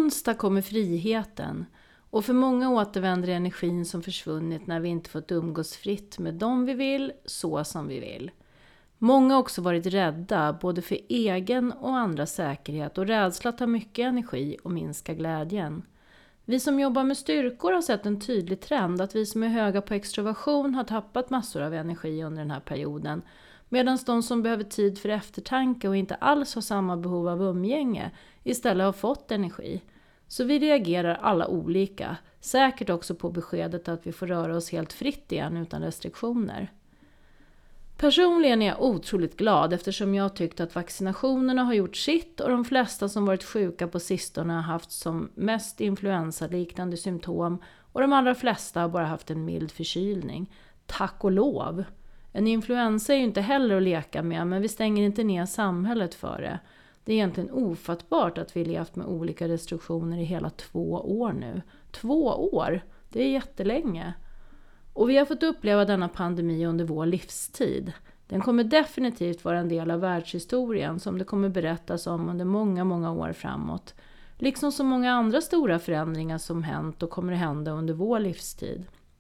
onsdag kommer friheten. Och för många återvänder energin som försvunnit när vi inte fått umgås fritt med dem vi vill, så som vi vill. Många har också varit rädda både för egen och andras säkerhet, och rädsla tar mycket energi och minskar glädjen. Vi som jobbar med styrkor har sett en tydlig trend att vi som är höga på extroversion har tappat massor av energi under den här perioden, medan de som behöver tid för eftertanke och inte alls har samma behov av umgänge istället har fått energi. Så vi reagerar alla olika, säkert också på beskedet att vi får röra oss helt fritt igen utan restriktioner. Personligen är jag otroligt glad eftersom jag tyckt att vaccinationerna har gjort sitt och de flesta som varit sjuka på sistone har haft som mest influensaliknande symptom och de allra flesta har bara haft en mild förkylning. Tack och lov! En influensa är ju inte heller att leka med, men vi stänger inte ner samhället för det. Det är egentligen ofattbart att vi levt med olika restriktioner i hela 2 år nu. 2 år! Det är jättelänge. Och vi har fått uppleva denna pandemi under vår livstid. Den kommer definitivt vara en del av världshistorien som det kommer berättas om under många, många år framåt. Liksom så många andra stora förändringar som hänt och kommer att hända under vår livstid.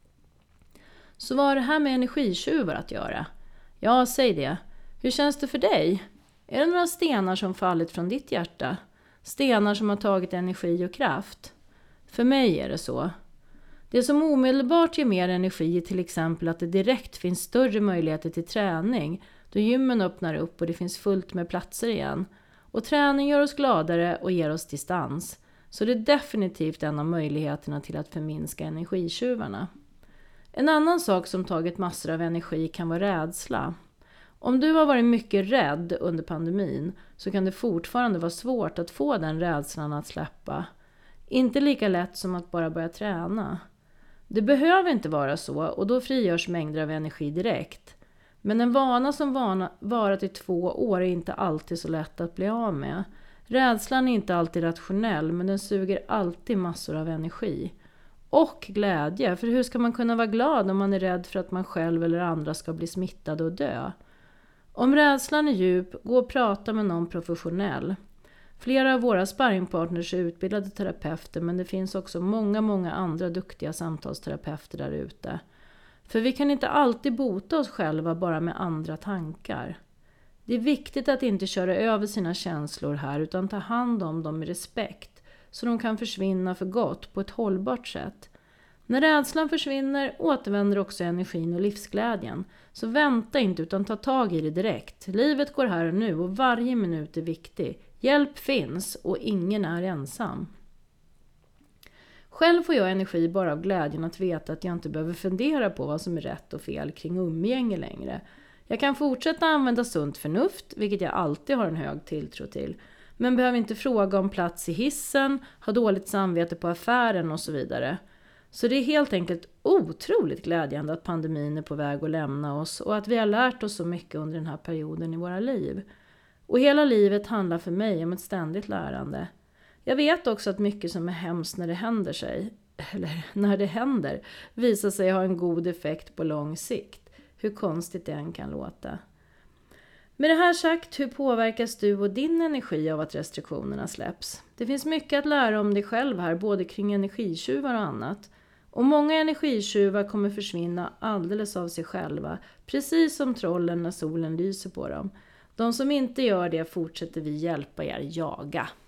Så vad har det här med energitjuvar att göra? Ja, säg det. Hur känns det för dig? Är det några stenar som fallit från ditt hjärta? Stenar som har tagit energi och kraft? För mig är det så. Det som omedelbart ger mer energi är till exempel att det direkt finns större möjligheter till träning då gymmen öppnar upp och det finns fullt med platser igen. Och träning gör oss gladare och ger oss distans. Så det är definitivt en av möjligheterna till att förminska energitjuvarna. En annan sak som tagit massor av energi kan vara rädsla. Om du har varit mycket rädd under pandemin så kan det fortfarande vara svårt att få den rädslan att släppa. Inte lika lätt som att bara börja träna. Det behöver inte vara så och då frigörs mängder av energi direkt. Men en vana som varat i 2 år är inte alltid så lätt att bli av med. Rädslan är inte alltid rationell, men den suger alltid massor av energi. Och glädje, för hur ska man kunna vara glad om man är rädd för att man själv eller andra ska bli smittade och dö? Om rädslan är djup, gå och prata med någon professionell. Flera av våra sparringpartners är utbildade terapeuter, men det finns också många andra duktiga samtalsterapeuter där ute. För vi kan inte alltid bota oss själva bara med andra tankar. Det är viktigt att inte köra över sina känslor här utan ta hand om dem med respekt så de kan försvinna för gott på ett hållbart sätt. När rädslan försvinner återvänder också energin och livsglädjen. Så vänta inte utan ta tag i det direkt. Livet går här och nu och varje minut är viktig. Hjälp finns och ingen är ensam. Själv får jag energi bara av glädjen att veta att jag inte behöver fundera på vad som är rätt och fel kring umgänge längre. Jag kan fortsätta använda sunt förnuft, vilket jag alltid har en hög tilltro till. Men behöver inte fråga om plats i hissen, ha dåligt samvete på affären och så vidare. Så det är helt enkelt otroligt glädjande att pandemin är på väg att lämna oss och att vi har lärt oss så mycket under den här perioden i våra liv. Och hela livet handlar för mig om ett ständigt lärande. Jag vet också att mycket som är hemskt när det händer visar sig ha en god effekt på lång sikt. Hur konstigt det än kan låta. Med det här sagt, hur påverkas du och din energi av att restriktionerna släpps? Det finns mycket att lära om dig själv här, både kring energitjuvar och annat. Och många energitjuvar kommer försvinna alldeles av sig själva, precis som trollen när solen lyser på dem. De som inte gör det fortsätter vi hjälpa er jaga.